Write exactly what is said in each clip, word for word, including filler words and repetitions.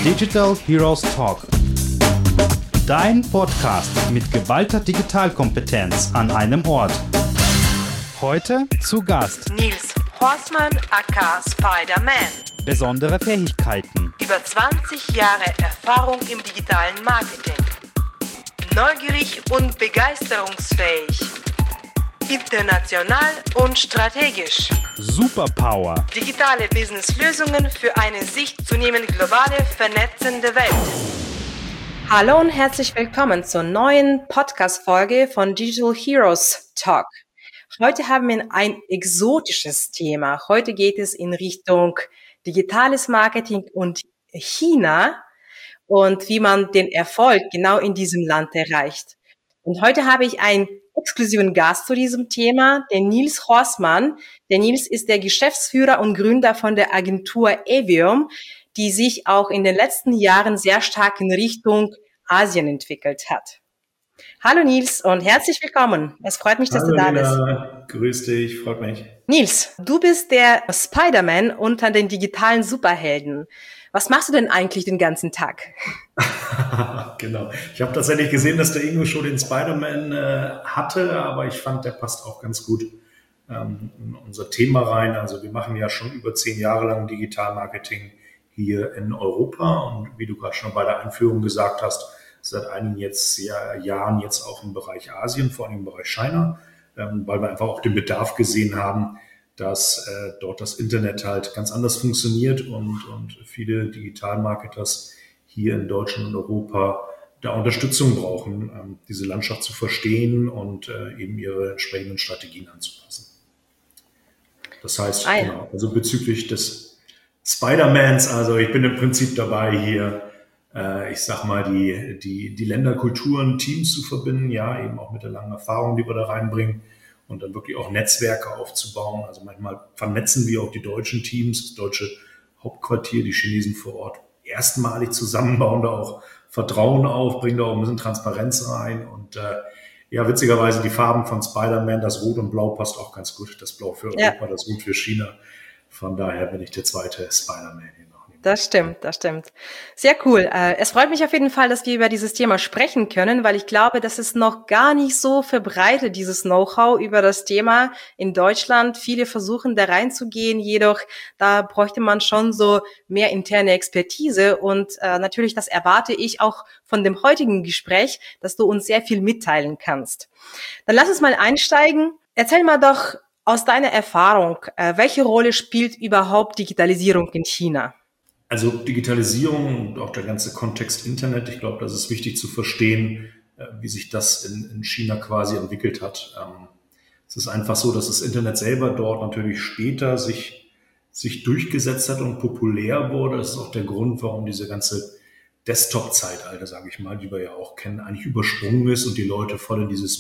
Digital Heroes Talk. Dein Podcast mit geballter Digitalkompetenz an einem Ort. Heute zu Gast Nils Horstmann aka Spider-Man. Besondere Fähigkeiten. Über zwanzig Jahre Erfahrung im digitalen Marketing. Neugierig und begeisterungsfähig. International und strategisch. Superpower. Digitale Businesslösungen für eine sich zunehmend globale, vernetzende Welt. Hallo und herzlich willkommen zur neuen Podcast-Folge von Digital Heroes Talk. Heute haben wir ein exotisches Thema. Heute geht es in Richtung digitales Marketing und China und wie man den Erfolg genau in diesem Land erreicht. Und heute habe ich einen exklusiven Gast zu diesem Thema, den Nils Horstmann. Der Nils ist der Geschäftsführer und Gründer von der Agentur Evium, die sich auch in den letzten Jahren sehr stark in Richtung Asien entwickelt hat. Hallo Nils und herzlich willkommen. Es freut mich, dass Hallo, du da Lena. bist. Grüß dich, freut mich. Nils, du bist der Spider-Man unter den digitalen Superhelden. Was machst du denn eigentlich den ganzen Tag? Genau. Ich habe tatsächlich gesehen, dass der Ingo schon den Spider-Man äh, hatte, aber ich fand, der passt auch ganz gut ähm, in unser Thema rein. Also wir machen ja schon über zehn Jahre lang Digital-Marketing hier in Europa und wie du gerade schon bei der Einführung gesagt hast, seit einigen jetzt, ja, Jahren jetzt auch im Bereich Asien, vor allem im Bereich China, ähm, weil wir einfach auch den Bedarf gesehen haben, dass äh, dort das Internet halt ganz anders funktioniert und, und viele Digital-Marketers hier in Deutschland und Europa da Unterstützung brauchen, ähm, diese Landschaft zu verstehen und äh, eben ihre entsprechenden Strategien anzupassen. Das heißt, ah, ja. genau, also bezüglich des Spider-Mans, also ich bin im Prinzip dabei hier, äh, ich sag mal, die, die, die Länderkulturen, Teams zu verbinden, ja, eben auch mit der langen Erfahrung, die wir da reinbringen. Und dann wirklich auch Netzwerke aufzubauen. Also manchmal vernetzen wir auch die deutschen Teams, das deutsche Hauptquartier, die Chinesen vor Ort erstmalig zusammen, bauen da auch Vertrauen auf, bringen da auch ein bisschen Transparenz rein. Und äh, ja, witzigerweise die Farben von Spider-Man, das Rot und Blau passt auch ganz gut. Das Blau für Europa, ja. Das Rot für China. Von daher bin ich der zweite Spider-Man hier noch. Das stimmt, das stimmt. Sehr cool. Es freut mich auf jeden Fall, dass wir über dieses Thema sprechen können, weil ich glaube, das ist noch gar nicht so verbreitet, dieses Know-how über das Thema in Deutschland. Viele versuchen da reinzugehen, jedoch da bräuchte man schon so mehr interne Expertise und äh, natürlich, das erwarte ich auch von dem heutigen Gespräch, dass du uns sehr viel mitteilen kannst. Dann lass uns mal einsteigen. Erzähl mal doch aus deiner Erfahrung, äh, welche Rolle spielt überhaupt Digitalisierung in China? Also Digitalisierung und auch der ganze Kontext Internet, ich glaube, das ist wichtig zu verstehen, wie sich das in, in China quasi entwickelt hat. Es ist einfach so, dass das Internet selber dort natürlich später sich, sich durchgesetzt hat und populär wurde. Das ist auch der Grund, warum diese ganze Desktop-Zeitalter, sage ich mal, die wir ja auch kennen, eigentlich übersprungen ist und die Leute voll in dieses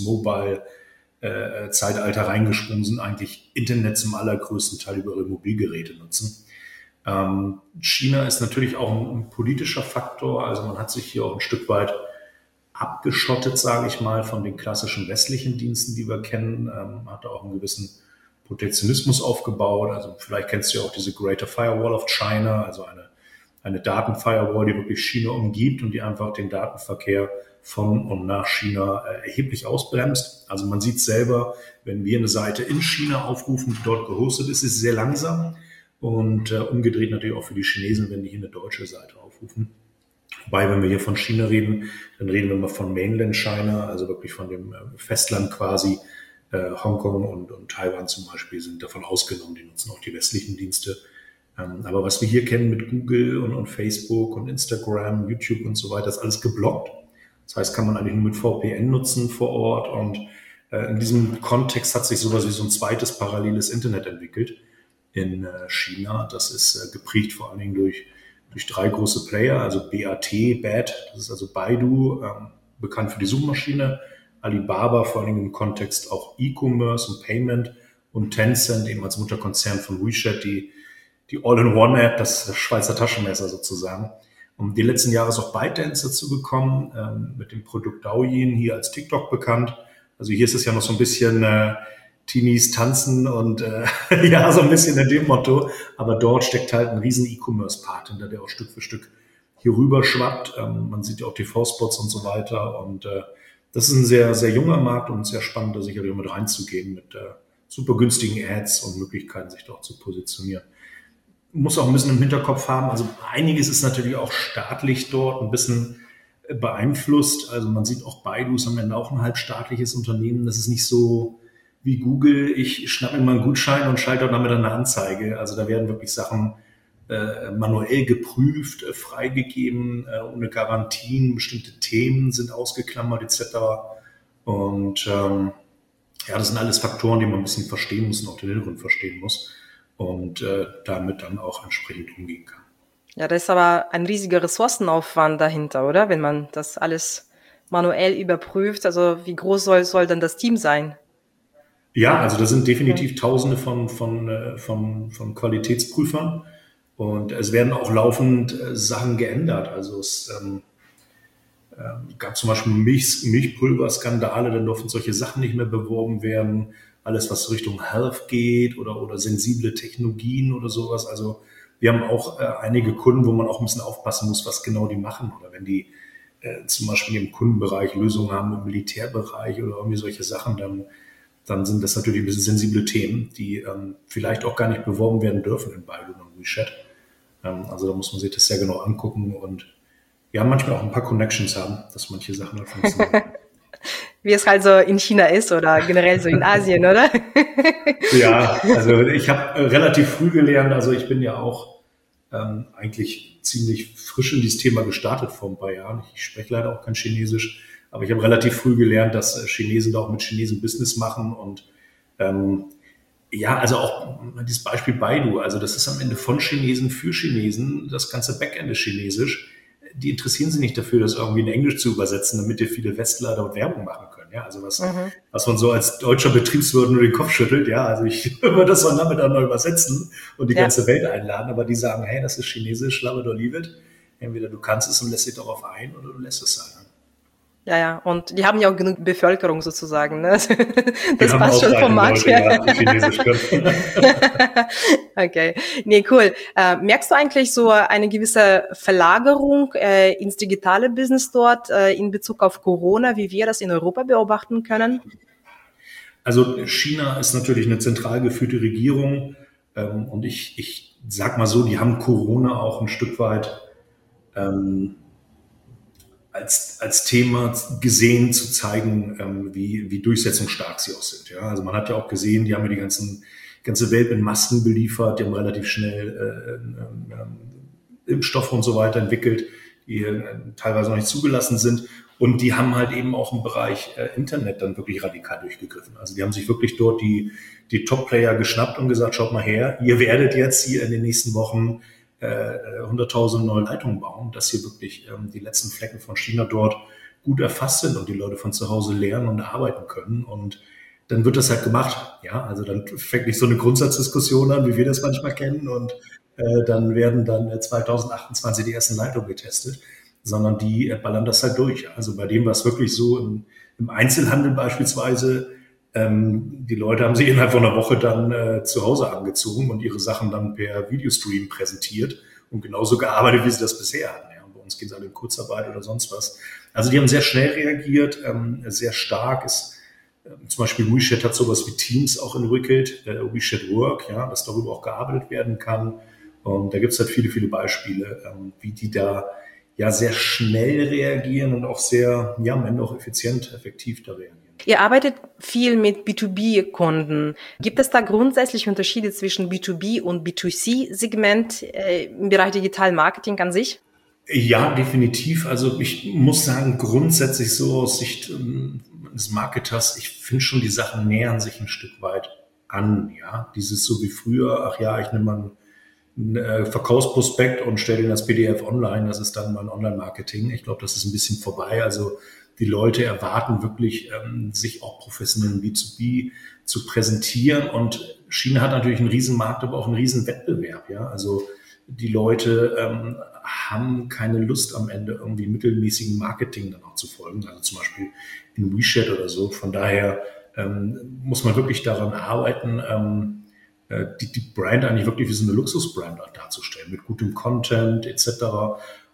Mobile-Zeitalter reingesprungen sind, eigentlich Internet zum allergrößten Teil über ihre Mobilgeräte nutzen. Ähm, China ist natürlich auch ein, ein politischer Faktor, also man hat sich hier auch ein Stück weit abgeschottet, sage ich mal, von den klassischen westlichen Diensten, die wir kennen, ähm, hat auch einen gewissen Protektionismus aufgebaut, also vielleicht kennst du ja auch diese Greater Firewall of China, also eine, eine Datenfirewall, die wirklich China umgibt und die einfach den Datenverkehr von und nach China äh, erheblich ausbremst. Also man sieht selber, wenn wir eine Seite in China aufrufen, die dort gehostet ist, ist sie sehr langsam. Und äh, umgedreht natürlich auch für die Chinesen, wenn die hier eine deutsche Seite aufrufen. Wobei, wenn wir hier von China reden, dann reden wir mal von Mainland China, also wirklich von dem äh, Festland quasi. Äh, Hongkong und, und Taiwan zum Beispiel sind davon ausgenommen, die nutzen auch die westlichen Dienste. Ähm, aber was wir hier kennen mit Google und, und Facebook und Instagram, YouTube und so weiter, ist alles geblockt. Das heißt, kann man eigentlich nur mit V P N nutzen vor Ort. Und äh, in diesem Kontext hat sich sowas wie so ein zweites paralleles Internet entwickelt in China. Das ist geprägt vor allen Dingen durch, durch drei große Player, also B A T, B A T, das ist also Baidu, ähm, bekannt für die Suchmaschine, Alibaba vor allen Dingen im Kontext auch E-Commerce und Payment und Tencent eben als Mutterkonzern von WeChat, die, die All-in-One-App, das Schweizer Taschenmesser sozusagen. Und die letzten Jahre ist auch ByteDance dazu gekommen, ähm, mit dem Produkt Douyin, hier als TikTok bekannt. Also hier ist es ja noch so ein bisschen äh, Teenies tanzen und äh, ja, so ein bisschen in dem Motto. Aber dort steckt halt ein riesen E-Commerce-Part hinter, der auch Stück für Stück hier rüber schwappt. Ähm, man sieht ja auch T V-Spots und so weiter. Und äh, das ist ein sehr, sehr junger Markt und sehr spannend, da sicherlich mit reinzugehen mit äh, super günstigen Ads und Möglichkeiten, sich dort zu positionieren. Muss auch ein bisschen im Hinterkopf haben. Also einiges ist natürlich auch staatlich dort ein bisschen beeinflusst. Also man sieht auch, Baidu ist am Ende auch ein halbstaatliches Unternehmen. Das ist nicht so wie Google. Ich schnappe mir mal einen Gutschein und schalte damit eine Anzeige. Also da werden wirklich Sachen äh, manuell geprüft, äh, freigegeben, äh, ohne Garantien. Bestimmte Themen sind ausgeklammert et cetera. Und ähm, ja, das sind alles Faktoren, die man ein bisschen verstehen muss und auch den Hintergrund verstehen muss. Und äh, damit dann auch entsprechend umgehen kann. Ja, da ist aber ein riesiger Ressourcenaufwand dahinter, oder? Wenn man das alles manuell überprüft, also wie groß soll, soll dann das Team sein? Ja, also da sind definitiv ja. Tausende von, von, von, von Qualitätsprüfern und es werden auch laufend äh, Sachen geändert. Also es ähm, äh, gab zum Beispiel Milch, Milchpulverskandale, dann durften solche Sachen nicht mehr beworben werden. Alles, was Richtung Health geht oder, oder sensible Technologien oder sowas. Also wir haben auch äh, einige Kunden, wo man auch ein bisschen aufpassen muss, was genau die machen. Oder wenn die äh, zum Beispiel im Kundenbereich Lösungen haben, im Militärbereich oder irgendwie solche Sachen, dann, dann sind das natürlich ein bisschen sensible Themen, die ähm, vielleicht auch gar nicht beworben werden dürfen in Baidu und WeChat. Ähm, also da muss man sich das sehr genau angucken und ja, manchmal auch ein paar Connections haben, dass manche Sachen dann funktionieren. Wie es halt so in China ist oder generell so in Asien, oder? Ja, also ich habe relativ früh gelernt, also ich bin ja auch ähm, eigentlich ziemlich frisch in dieses Thema gestartet vor ein paar Jahren. Ich spreche leider auch kein Chinesisch, aber ich habe relativ früh gelernt, dass Chinesen da auch mit Chinesen Business machen und ähm, ja, also auch dieses Beispiel Baidu, also das ist am Ende von Chinesen für Chinesen, das ganze Backend ist chinesisch. Die interessieren sich nicht dafür, das irgendwie in Englisch zu übersetzen, damit dir viele Westler dort Werbung machen können. Ja, also was, mhm. was man so als deutscher Betriebswirt nur den Kopf schüttelt. Ja, also ich würde das von damit dann neu übersetzen und die ja. ganze Welt einladen. Aber die sagen, hey, das ist Chinesisch, love it or leave it. Entweder du kannst es und lässt dich darauf ein oder du lässt es sein. Ja, ja, und die haben ja auch genug Bevölkerung sozusagen, ne? Das passt schon vom Markt her. Die Chinesisch können. Okay, nee, cool. Äh, merkst du eigentlich so eine gewisse Verlagerung äh, ins digitale Business dort äh, in Bezug auf Corona, wie wir das in Europa beobachten können? Also China ist natürlich eine zentral geführte Regierung ähm, und ich, ich sag mal so, die haben Corona auch ein Stück weit ähm, als, als Thema gesehen, zu zeigen, ähm, wie, wie durchsetzungsstark sie auch sind. Ja? Also man hat ja auch gesehen, die haben ja die ganzen, ganze Welt mit Masken beliefert, die haben relativ schnell äh, äh, Impfstoffe und so weiter entwickelt, die äh, teilweise noch nicht zugelassen sind. Und die haben halt eben auch im Bereich äh, Internet dann wirklich radikal durchgegriffen. Also die haben sich wirklich dort die, die Top-Player geschnappt und gesagt, schaut mal her, ihr werdet jetzt hier in den nächsten Wochen hunderttausend neue Leitungen bauen, dass hier wirklich ähm, die letzten Flecken von China dort gut erfasst sind und die Leute von zu Hause lernen und arbeiten können. Und dann wird das halt gemacht. Ja, also dann fängt nicht so eine Grundsatzdiskussion an, wie wir das manchmal kennen. Und äh, dann werden dann äh, zwanzig achtundzwanzig die ersten Leitungen getestet, sondern die äh, ballern das halt durch. Also bei dem war es wirklich so im, im Einzelhandel beispielsweise. Die Leute haben sich innerhalb von einer Woche dann äh, zu Hause angezogen und ihre Sachen dann per Videostream präsentiert und genauso gearbeitet, wie sie das bisher hatten. Ja, und bei uns geht es alle in Kurzarbeit oder sonst was. Also die haben sehr schnell reagiert, ähm, sehr stark. Ist, äh, zum Beispiel WeChat hat sowas wie Teams auch entwickelt, äh, WeChat Work, ja, dass darüber auch gearbeitet werden kann. Und da gibt es halt viele, viele Beispiele, ähm, wie die da ja sehr schnell reagieren und auch sehr, ja, am Ende auch effizient, effektiv da reagieren. Ihr arbeitet viel mit B zwei B-Kunden. Gibt es da grundsätzlich Unterschiede zwischen B zwei B und B zwei C-Segment äh, im Bereich Digital Marketing an sich? Ja, definitiv. Also ich muss sagen, grundsätzlich so aus Sicht ähm, des Marketers, ich finde schon, die Sachen nähern sich ein Stück weit an. Ja, dieses so wie früher, ach ja, ich nehme mal einen äh, Verkaufsprospekt und stelle den als P D F online, das ist dann mein Online-Marketing. Ich glaube, das ist ein bisschen vorbei. Also die Leute erwarten wirklich, ähm, sich auch professionell im B zwei B zu präsentieren. Und China hat natürlich einen riesen Markt, aber auch einen riesen Wettbewerb. Ja, also die Leute ähm, haben keine Lust am Ende irgendwie mittelmäßigen Marketing dann auch zu folgen. Also zum Beispiel in WeChat oder so. Von daher ähm, muss man wirklich daran arbeiten, ähm, die, die Brand eigentlich wirklich wie so eine Luxusbrand darzustellen, mit gutem Content et cetera.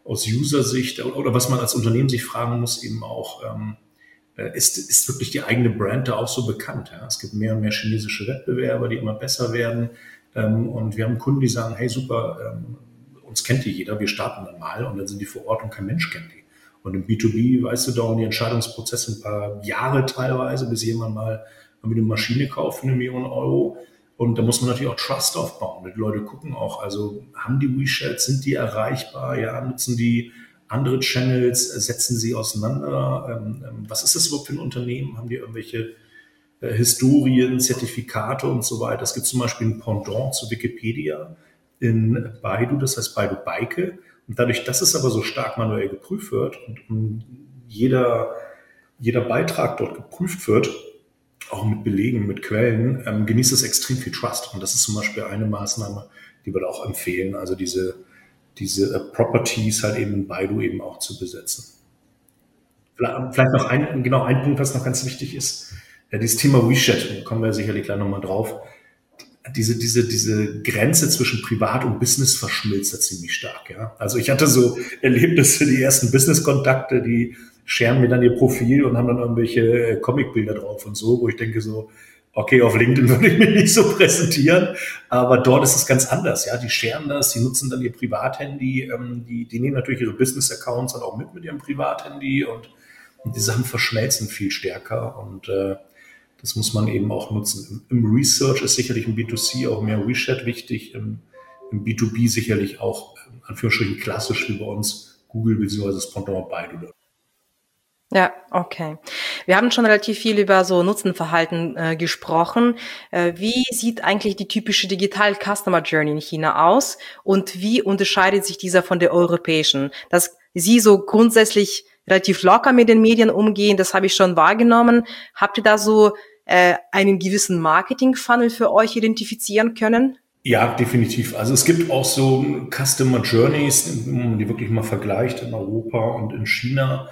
aus User-Sicht oder was man als Unternehmen sich fragen muss, eben auch, ähm, ist, ist wirklich die eigene Brand da auch so bekannt? Ja? Es gibt mehr und mehr chinesische Wettbewerber, die immer besser werden. Ähm, und wir haben Kunden, die sagen, hey super, ähm, uns kennt die jeder, wir starten dann mal und dann sind die vor Ort und kein Mensch kennt die. Und im B zwei B, weißt du, dauern die Entscheidungsprozesse ein paar Jahre teilweise, bis jemand mal eine Maschine kauft für eine Million Euro. Und da muss man natürlich auch Trust aufbauen. Die Leute gucken auch, also haben die WeChat, sind die erreichbar, ja, nutzen die andere Channels, setzen sie auseinander. Ähm, was ist das überhaupt für ein Unternehmen? Haben die irgendwelche äh, Historien, Zertifikate und so weiter? Es gibt zum Beispiel ein Pendant zu Wikipedia in Baidu, das heißt Baidu Baike. Und dadurch, dass es aber so stark manuell geprüft wird und um jeder, jeder Beitrag dort geprüft wird, auch mit Belegen, mit Quellen, ähm, genießt es extrem viel Trust. Und das ist zum Beispiel eine Maßnahme, die wir da auch empfehlen, also diese, diese äh, Properties halt eben in Baidu eben auch zu besetzen. Vielleicht, vielleicht noch ein, genau ein Punkt, was noch ganz wichtig ist, ja, dieses Thema WeChat, da kommen wir sicherlich gleich nochmal drauf. Diese, diese, diese Grenze zwischen Privat und Business verschmilzt da ziemlich stark, ja. Also ich hatte so Erlebnisse, die ersten Business-Kontakte, die scheren mir dann ihr Profil und haben dann irgendwelche Comicbilder drauf und so, wo ich denke so, okay, auf LinkedIn würde ich mich nicht so präsentieren, aber dort ist es ganz anders, ja. Die scheren das, die nutzen dann ihr Privathandy, ähm, die, die nehmen natürlich ihre Business-Accounts dann auch mit mit ihrem Privathandy und, und die Sachen verschmelzen viel stärker und äh, das muss man eben auch nutzen. Im, Im Research ist sicherlich im B zwei C auch mehr WeChat wichtig, im, im B zwei B sicherlich auch, in Anführungsstrichen klassisch wie bei uns, Google bzw. das Pendant Baidu. Ja, okay. Wir haben schon relativ viel über so Nutzenverhalten äh, gesprochen. Äh, wie sieht eigentlich die typische Digital Customer Journey in China aus und wie unterscheidet sich dieser von der europäischen? Dass Sie so grundsätzlich relativ locker mit den Medien umgehen, das habe ich schon wahrgenommen. Habt ihr da so äh, einen gewissen Marketing-Funnel für euch identifizieren können? Ja, definitiv. Also es gibt auch so Customer Journeys, wenn man die wirklich mal vergleicht in Europa und in China.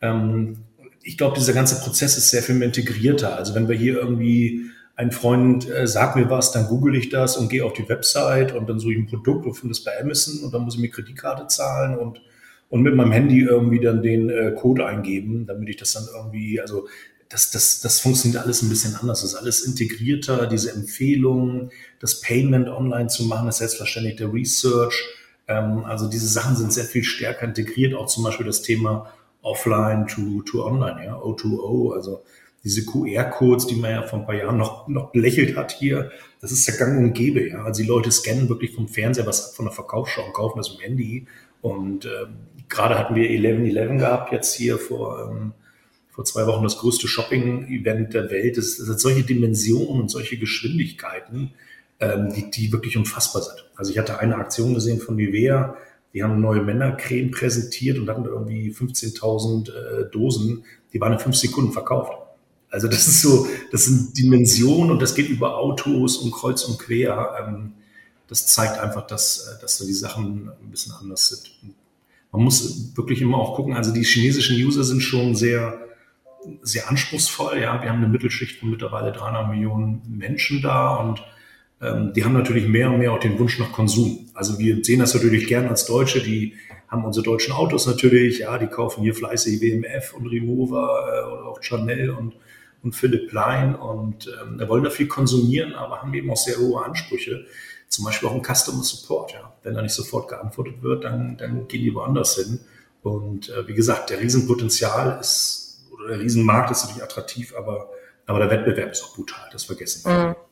Ich glaube, dieser ganze Prozess ist sehr viel mehr integrierter. Also wenn wir hier irgendwie, ein Freund äh, sagt mir was, dann google ich das und gehe auf die Website und dann suche ich ein Produkt und finde es bei Amazon und dann muss ich mir Kreditkarte zahlen und, und mit meinem Handy irgendwie dann den äh, Code eingeben, damit ich das dann irgendwie, also das, das, das funktioniert alles ein bisschen anders. Das ist alles integrierter, diese Empfehlungen, das Payment online zu machen, ist selbstverständlich der Research. Ähm, also diese Sachen sind sehr viel stärker integriert, auch zum Beispiel das Thema Offline to, to Online, ja, O zwei O, also diese Q R-Codes, die man ja vor ein paar Jahren noch, noch belächelt hat hier, das ist ja gang und gäbe, ja. Also die Leute scannen wirklich vom Fernseher was ab von der Verkaufsschau und kaufen das im Handy. Und ähm, gerade hatten wir elf elf gehabt, jetzt hier vor, ähm, vor zwei Wochen das größte Shopping-Event der Welt. Das, das hat solche Dimensionen und solche Geschwindigkeiten, ähm, die, die wirklich unfassbar sind. Also ich hatte eine Aktion gesehen von Nivea, die haben eine neue Männercreme präsentiert und hatten irgendwie fünfzehntausend äh, Dosen, die waren in fünf Sekunden verkauft. Also das ist so, das sind Dimensionen und das geht über Autos und kreuz und quer. Ähm, das zeigt einfach, dass, dass da die Sachen ein bisschen anders sind. Man muss wirklich immer auch gucken, also die chinesischen User sind schon sehr, sehr anspruchsvoll. Ja, wir haben eine Mittelschicht von mittlerweile dreihundert Millionen Menschen da und die haben natürlich mehr und mehr auch den Wunsch nach Konsum. Also wir sehen das natürlich gern als Deutsche, die haben unsere deutschen Autos natürlich, ja, die kaufen hier fleißig W M F und Rimowa äh, oder auch Chanel und, und Philipp Plein und ähm, da wollen da viel konsumieren, aber haben eben auch sehr hohe Ansprüche. Zum Beispiel auch im Customer Support, ja. Wenn da nicht sofort geantwortet wird, dann, dann gehen die woanders hin. Und äh, wie gesagt, der Riesenpotenzial ist, oder der Riesenmarkt ist natürlich attraktiv, aber, aber der Wettbewerb ist auch brutal, das vergessen wir. Mhm.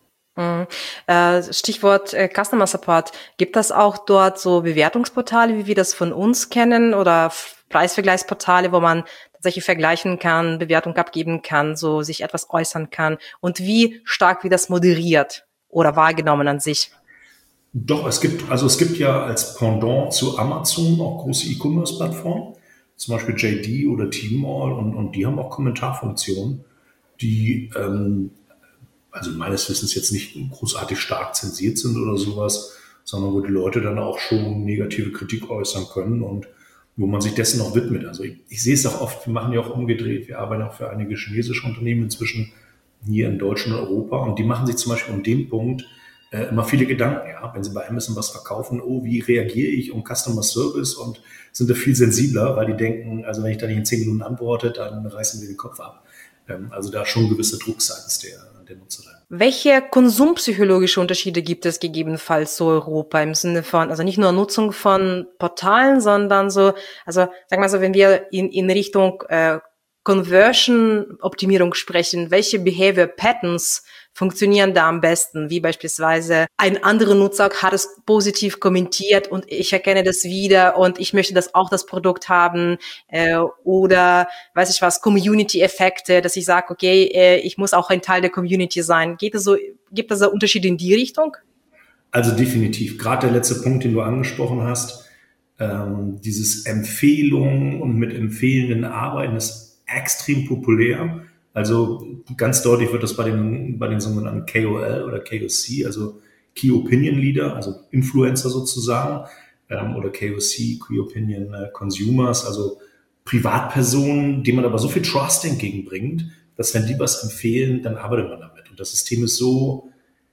Stichwort Customer Support. Gibt das auch dort so Bewertungsportale, wie wir das von uns kennen, oder Preisvergleichsportale, wo man tatsächlich vergleichen kann, Bewertung abgeben kann, so sich etwas äußern kann? Und wie stark wird das moderiert oder wahrgenommen an sich? Doch, es gibt, also es gibt ja als Pendant zu Amazon auch große E-Commerce-Plattformen, zum Beispiel J D oder Tmall, und, und die haben auch Kommentarfunktionen, die ähm, also meines Wissens jetzt nicht großartig stark zensiert sind oder sowas, sondern wo die Leute dann auch schon negative Kritik äußern können und wo man sich dessen auch widmet. Also ich, ich sehe es auch oft, wir machen ja auch umgedreht, wir arbeiten auch für einige chinesische Unternehmen inzwischen hier in Deutschland und Europa und die machen sich zum Beispiel um den Punkt äh, immer viele Gedanken. Ja, wenn sie bei Amazon was verkaufen, oh, wie reagiere ich um Customer Service, und sind da viel sensibler, weil die denken, also wenn ich da nicht in zehn Minuten antworte, dann reißen wir den Kopf ab. Ähm, also da schon gewisse Druck seitens der, der Nutzer. Welche konsumpsychologische Unterschiede gibt es gegebenenfalls so Europa im Sinne von, also nicht nur Nutzung von Portalen, sondern so, also sagen wir so, wenn wir in, in Richtung äh, Conversion-Optimierung sprechen, welche Behavior Patterns funktionieren da am besten? Wie beispielsweise ein anderer Nutzer hat es positiv kommentiert und ich erkenne das wieder und ich möchte das auch das Produkt haben, äh, oder weiß ich was, Community-Effekte, dass ich sage, okay, äh, ich muss auch ein Teil der Community sein. Geht es so, gibt es da Unterschiede in die Richtung? Also definitiv. Gerade der letzte Punkt, den du angesprochen hast, ähm, dieses Empfehlungen und mit empfehlenden Arbeiten ist extrem populär. Also ganz deutlich wird das bei den, bei den sogenannten K O L oder K O C, also Key Opinion Leader, also Influencer sozusagen, ähm, oder K O C, Key Opinion äh, Consumers, also Privatpersonen, denen man aber so viel Trust entgegenbringt, dass wenn die was empfehlen, dann arbeitet man damit. Und das System ist so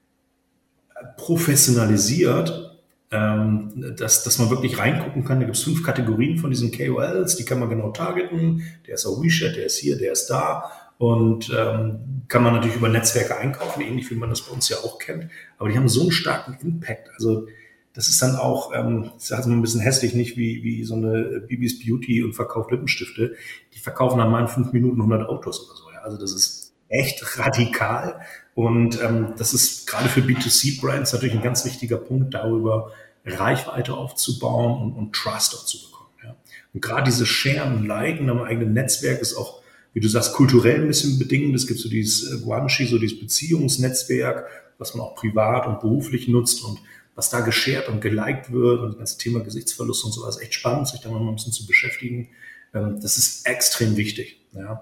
professionalisiert, ähm, dass, dass man wirklich reingucken kann. Da gibt es fünf Kategorien von diesen K O Ls, die kann man genau targeten. Der ist auf WeChat, der ist hier, der ist da. Und ähm, kann man natürlich über Netzwerke einkaufen, ähnlich wie man das bei uns ja auch kennt. Aber die haben so einen starken Impact. Also das ist dann auch, ähm, ich sage es mal ein bisschen hässlich, nicht wie, wie so eine Bibis Beauty und verkauft Lippenstifte. Die verkaufen dann mal in fünf Minuten hundert Autos oder so. Ja. Also das ist echt radikal. Und ähm, das ist gerade für B zwei C Brands natürlich ein ganz wichtiger Punkt, darüber Reichweite aufzubauen und, und Trust auch zu bekommen. Ja. Und gerade diese Share und Liken am eigenen Netzwerk ist auch, wie du sagst, kulturell ein bisschen bedingt. Es gibt so dieses Guanxi, so dieses Beziehungsnetzwerk, was man auch privat und beruflich nutzt und was da geshared und geliked wird und das ganze Thema Gesichtsverlust und so, ist echt spannend, sich da mal ein bisschen zu beschäftigen. Das ist extrem wichtig. Ja.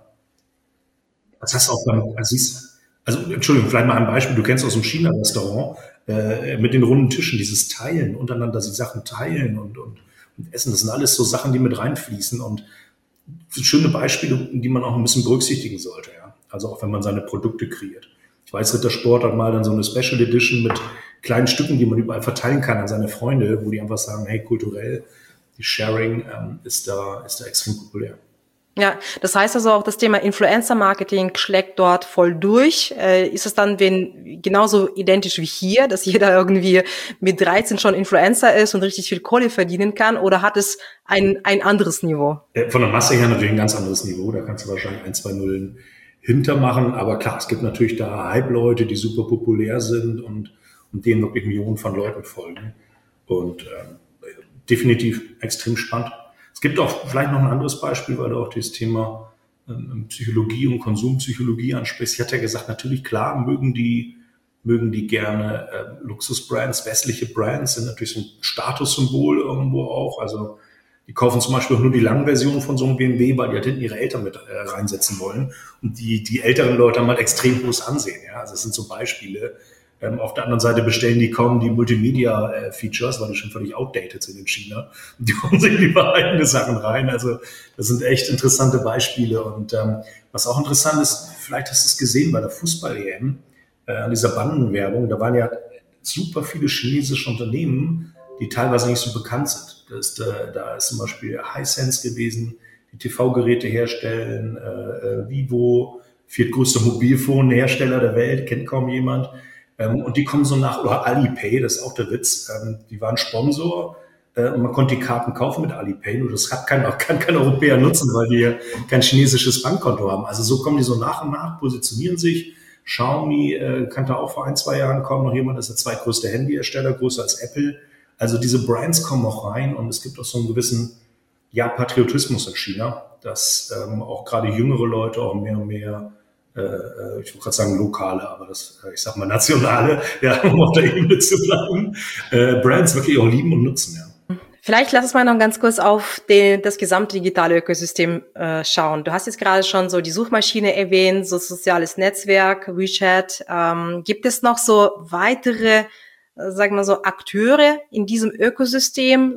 Das hast du auch beim, also, also Entschuldigung, vielleicht mal ein Beispiel, du kennst aus dem China-Restaurant äh, mit den runden Tischen, dieses Teilen, untereinander die Sachen teilen und, und, und essen, das sind alles so Sachen, die mit reinfließen und schöne Beispiele, die man auch ein bisschen berücksichtigen sollte, ja. Also auch wenn man seine Produkte kreiert. Ich weiß, Rittersport hat mal dann so eine Special Edition mit kleinen Stücken, die man überall verteilen kann an seine Freunde, wo die einfach sagen, hey, kulturell, die Sharing ähm, ist da, ist da extrem populär. Ja, das heißt also auch, das Thema Influencer-Marketing schlägt dort voll durch. Äh, ist es dann wenn, genauso identisch wie hier, dass jeder irgendwie mit dreizehn schon Influencer ist und richtig viel Kohle verdienen kann, oder hat es ein, ein anderes Niveau? Von der Masse her natürlich ein ganz anderes Niveau. Da kannst du wahrscheinlich ein, zwei Nullen hintermachen. Aber klar, es gibt natürlich da Hype-Leute, die super populär sind und, und denen wirklich Millionen von Leuten folgen. Und ähm, definitiv extrem spannend. Es gibt auch vielleicht noch ein anderes Beispiel, weil du auch dieses Thema ähm, Psychologie und Konsumpsychologie ansprichst. Ich hatte ja gesagt, natürlich, klar, mögen die, mögen die gerne äh, Luxusbrands, westliche Brands, sind natürlich so ein Statussymbol irgendwo auch. Also die kaufen zum Beispiel auch nur die Langversion von so einem B M W, weil die halt hinten ihre Eltern mit äh, reinsetzen wollen. Und die, die älteren Leute haben halt extrem hohes Ansehen. Ja? Also das sind so Beispiele. Ähm, auf der anderen Seite bestellen die kaum die Multimedia-Features, weil die schon völlig outdated sind in China. Und die holen sich lieber eigene Sachen rein. Also das sind echt interessante Beispiele. Und ähm, was auch interessant ist, vielleicht hast du es gesehen bei der Fußball-E M, äh, an dieser Bandenwerbung, da waren ja super viele chinesische Unternehmen, die teilweise nicht so bekannt sind. Da ist, äh, da ist zum Beispiel Hisense gewesen, die T V-Geräte herstellen, äh, Vivo, viertgrößter Mobilfonhersteller der Welt, kennt kaum jemand. Ähm, und die kommen so nach, oder Alipay, das ist auch der Witz, ähm, die waren Sponsor äh, und man konnte die Karten kaufen mit Alipay, nur das hat kein, kann kein Europäer nutzen, weil die kein chinesisches Bankkonto haben. Also so kommen die so nach und nach, positionieren sich. Xiaomi äh, kannte auch vor ein, zwei Jahren kaum noch jemand, das ist der zweitgrößte Handyhersteller, größer als Apple. Also diese Brands kommen auch rein und es gibt auch so einen gewissen ja, Patriotismus in China, dass ähm, auch gerade jüngere Leute auch mehr und mehr Äh, ich wollte gerade sagen lokale, aber das, ich sag mal nationale, ja, um auf der Ebene zu bleiben, äh, Brands wirklich auch lieben und nutzen, ja. Vielleicht lass uns mal noch ganz kurz auf den, das gesamte digitale Ökosystem äh, schauen. Du hast jetzt gerade schon so die Suchmaschine erwähnt, so soziales Netzwerk, WeChat. Ähm, gibt es noch so weitere, äh, sagen wir so, Akteure in diesem Ökosystem,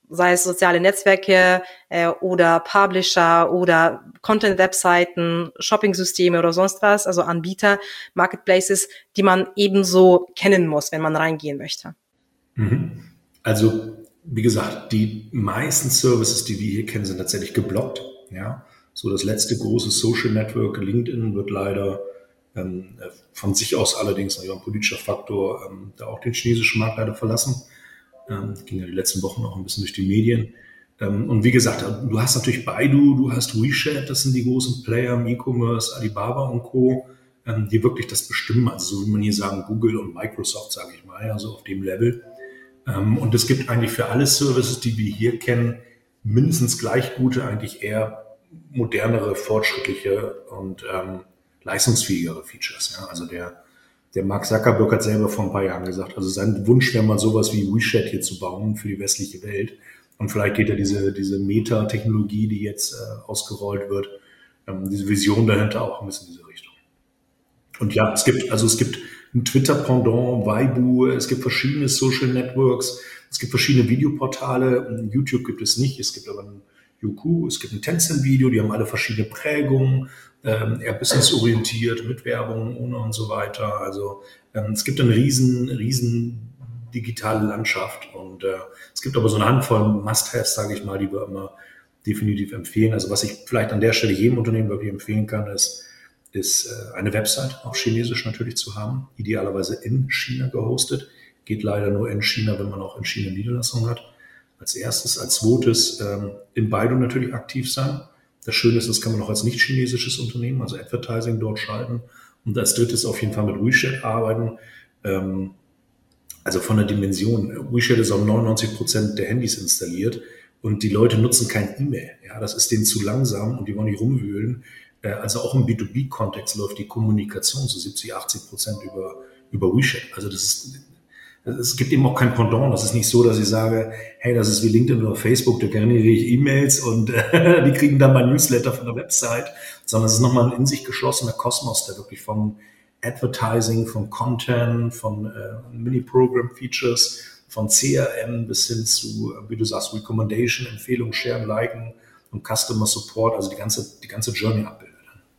sei es soziale Netzwerke äh, oder Publisher oder Content-Webseiten, Shopping-Systeme oder sonst was, also Anbieter, Marketplaces, die man ebenso kennen muss, wenn man reingehen möchte. Mhm. Also, wie gesagt, die meisten Services, die wir hier kennen, sind tatsächlich geblockt. Ja, so das letzte große Social Network, LinkedIn, wird leider ähm, von sich aus allerdings, also ein politischer Faktor, ähm, da auch den chinesischen Markt leider verlassen. Ähm, ging ja die letzten Wochen auch ein bisschen durch die Medien. Ähm, und wie gesagt, du hast natürlich Baidu, du hast WeChat, das sind die großen Player im E-Commerce, Alibaba und Co., ähm, die wirklich das bestimmen. Also so wie man hier sagen, Google und Microsoft, sage ich mal, also auf dem Level. Ähm, und es gibt eigentlich für alle Services, die wir hier kennen, mindestens gleich gute, eigentlich eher modernere, fortschrittliche und ähm, leistungsfähigere Features. Ja? Also der, der Mark Zuckerberg hat selber vor ein paar Jahren gesagt, also sein Wunsch wäre mal sowas wie WeChat hier zu bauen für die westliche Welt. Und vielleicht geht ja diese, diese Meta-Technologie, die jetzt äh, ausgerollt wird, ähm, diese Vision dahinter auch ein bisschen in diese Richtung. Und ja, es gibt, also es gibt ein Twitter-Pendant, Weibo, es gibt verschiedene Social Networks, es gibt verschiedene Videoportale. YouTube gibt es nicht, es gibt aber ein Youku, es gibt ein Tencent-Video, die haben alle verschiedene Prägungen, ähm, eher businessorientiert, mit Werbung, ohne und so weiter. Also ähm, es gibt eine riesen, riesen digitale Landschaft und äh, es gibt aber so eine Handvoll Must-Haves, sage ich mal, die wir immer definitiv empfehlen. Also was ich vielleicht an der Stelle jedem Unternehmen wirklich empfehlen kann, ist, ist äh, eine Website, auf Chinesisch natürlich zu haben, idealerweise in China gehostet. Geht leider nur in China, wenn man auch in China Niederlassungen hat. Als erstes, als zweites ähm, in Baidu natürlich aktiv sein. Das Schöne ist, das kann man auch als nicht chinesisches Unternehmen, also Advertising dort schalten. Und als drittes auf jeden Fall mit WeChat arbeiten. Ähm, also von der Dimension. WeChat ist auf neunundneunzig Prozent der Handys installiert und die Leute nutzen kein E-Mail. Ja, das ist denen zu langsam und die wollen nicht rumwühlen. Äh, also auch im B zwei B-Kontext läuft die Kommunikation zu siebzig, achtzig Prozent über, über WeChat. Also das ist... Es gibt eben auch kein Pendant. Das ist nicht so, dass ich sage, hey, das ist wie LinkedIn oder Facebook, da generiere ich E-Mails und äh, die kriegen dann mein Newsletter von der Website, sondern es ist nochmal ein in sich geschlossener Kosmos, der wirklich von Advertising, von Content, von äh, Mini-Program-Features, von C R M bis hin zu, wie du sagst, Recommendation, Empfehlung, Sharen, Liken und Customer Support, also die ganze, die ganze Journey abbildet.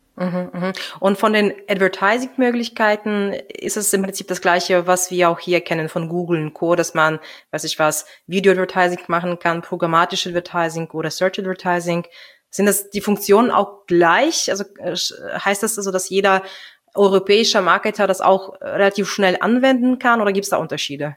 Und von den Advertising-Möglichkeiten ist es im Prinzip das Gleiche, was wir auch hier kennen von Google und Co., dass man, weiß ich was, Video-Advertising machen kann, programmatische Advertising oder Search-Advertising. Sind das die Funktionen auch gleich? Also heißt das also, dass jeder europäische Marketer das auch relativ schnell anwenden kann oder gibt es da Unterschiede?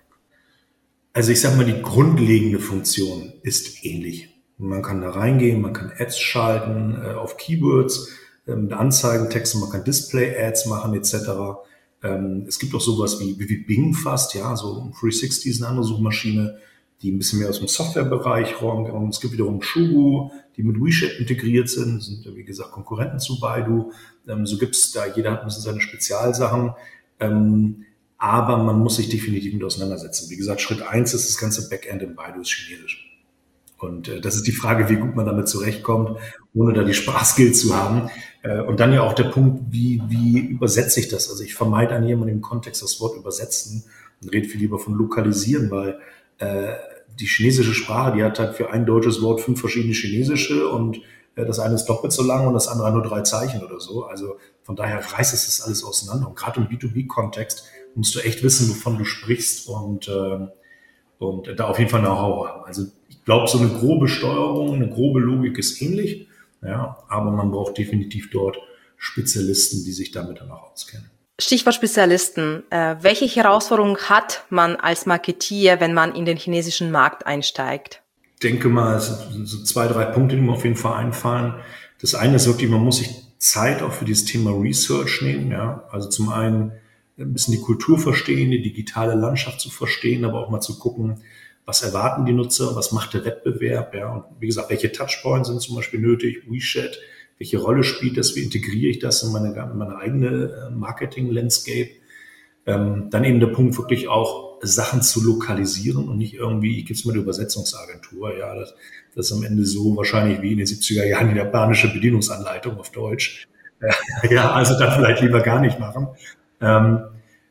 Also ich sag mal, die grundlegende Funktion ist ähnlich. Man kann da reingehen, man kann Ads schalten äh, auf Keywords, mit Anzeigentexte, man kann Display-Ads machen et cetera. Ähm, es gibt auch sowas wie, wie Bing fast, ja, so dreihundertsechzig ist eine andere Suchmaschine, die ein bisschen mehr aus dem Softwarebereich räumt. Und es gibt wiederum Shugu, die mit WeChat integriert sind, sind wie gesagt Konkurrenten zu Baidu. Ähm, so gibt's da, jeder hat ein bisschen seine Spezialsachen. Ähm, aber man muss sich definitiv mit auseinandersetzen. Wie gesagt, Schritt eins ist das ganze Backend in Baidu ist Chinesisch. Und äh, das ist die Frage, wie gut man damit zurechtkommt, ohne da die Sprachskills zu haben. Äh, und dann ja auch der Punkt, wie, wie übersetze ich das? Also ich vermeide an jemandem im Kontext das Wort übersetzen und rede viel lieber von lokalisieren, weil äh, die chinesische Sprache, die hat halt für ein deutsches Wort fünf verschiedene chinesische und äh, das eine ist doppelt so lang und das andere nur drei Zeichen oder so. Also von daher reißt es das alles auseinander. Und gerade im B zwei B-Kontext musst du echt wissen, wovon du sprichst und, äh, und da auf jeden Fall Know-how haben. Also ich glaube, so eine grobe Steuerung, eine grobe Logik ist ähnlich, ja, aber man braucht definitiv dort Spezialisten, die sich damit dann auch auskennen. Stichwort Spezialisten. Äh, welche Herausforderungen hat man als Marketier, wenn man in den chinesischen Markt einsteigt? Ich denke mal, es sind so zwei, drei Punkte, die mir auf jeden Fall einfallen. Das eine ist wirklich, man muss sich Zeit auch für dieses Thema Research nehmen, ja, also zum einen ein bisschen die Kultur verstehen, die digitale Landschaft zu verstehen, aber auch mal zu gucken, was erwarten die Nutzer, was macht der Wettbewerb, ja, und wie gesagt, welche Touchpoints sind zum Beispiel nötig, WeChat, welche Rolle spielt das, wie integriere ich das in meine, in meine eigene Marketing-Landscape, ähm, dann eben der Punkt wirklich auch Sachen zu lokalisieren und nicht irgendwie, ich gebe es mit der Übersetzungsagentur, ja, das, das ist am Ende so wahrscheinlich wie in den siebziger Jahren die japanische Bedienungsanleitung auf Deutsch, ja, also dann vielleicht lieber gar nicht machen. Ähm,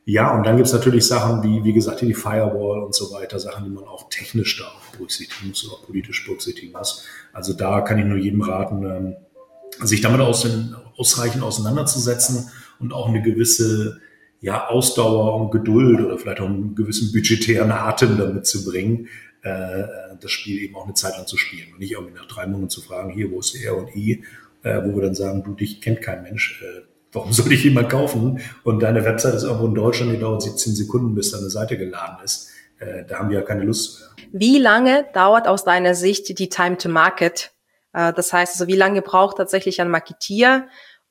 Ja, und dann gibt's natürlich Sachen wie, wie gesagt, die Firewall und so weiter, Sachen, die man auch technisch da auch berücksichtigen muss oder auch politisch berücksichtigen muss. Also da kann ich nur jedem raten, ähm, sich damit aus, ausreichend auseinanderzusetzen und auch eine gewisse ja, Ausdauer und Geduld oder vielleicht auch einen gewissen budgetären Atem damit zu bringen, äh, das Spiel eben auch eine Zeit lang zu spielen. Und nicht irgendwie nach drei Monaten zu fragen, hier, wo ist R und I, äh, wo wir dann sagen, du, dich kennt kein Mensch, äh, warum soll ich jemand kaufen? Und deine Website ist irgendwo in Deutschland, die dauert siebzehn Sekunden, bis deine Seite geladen ist. Äh, da haben wir ja keine Lust zu. Wie lange dauert aus deiner Sicht die Time to Market? Äh, das heißt, also wie lange braucht tatsächlich ein Marketier,